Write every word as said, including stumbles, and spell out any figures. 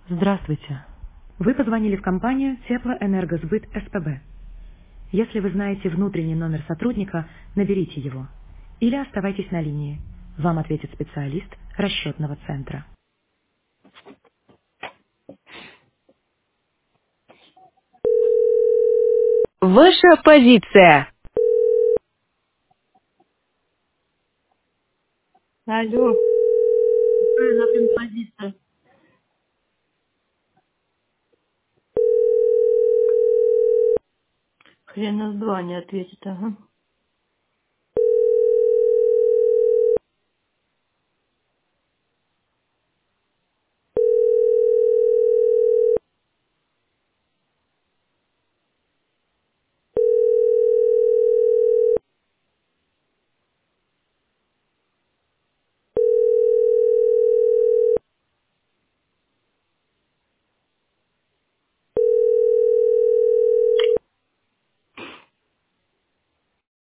Здравствуйте. Вы позвонили в компанию Теплоэнергосбыт СПБ. Если вы знаете внутренний номер сотрудника, наберите его. Или оставайтесь на линии. Вам ответит специалист расчетного центра. Ваша позиция. Алло, какая нахрен позиция? Хрена с два не ответит, ага.